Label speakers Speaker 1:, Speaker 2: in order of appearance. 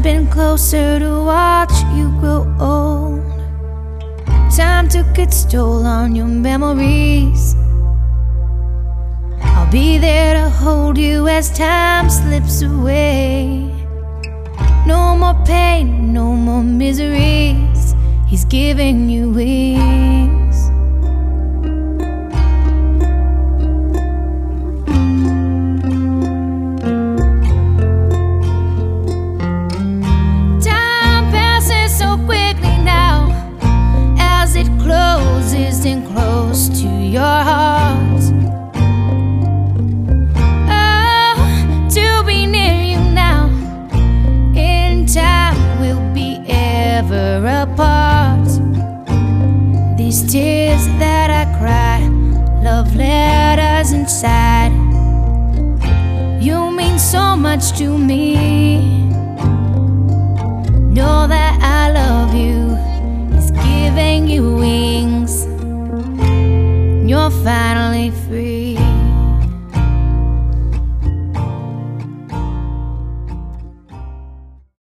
Speaker 1: been closer to watch you grow old. Time took its toll on your memories. I'll be there to hold you as time slips away. No more pain, no more miseries. He's giving you wings. Time passes so quickly now as it closes in close to your heart. Apart. These tears that I cry, love letters inside. You mean so much to me. Know that I love you. He's giving you wings. You're finally free.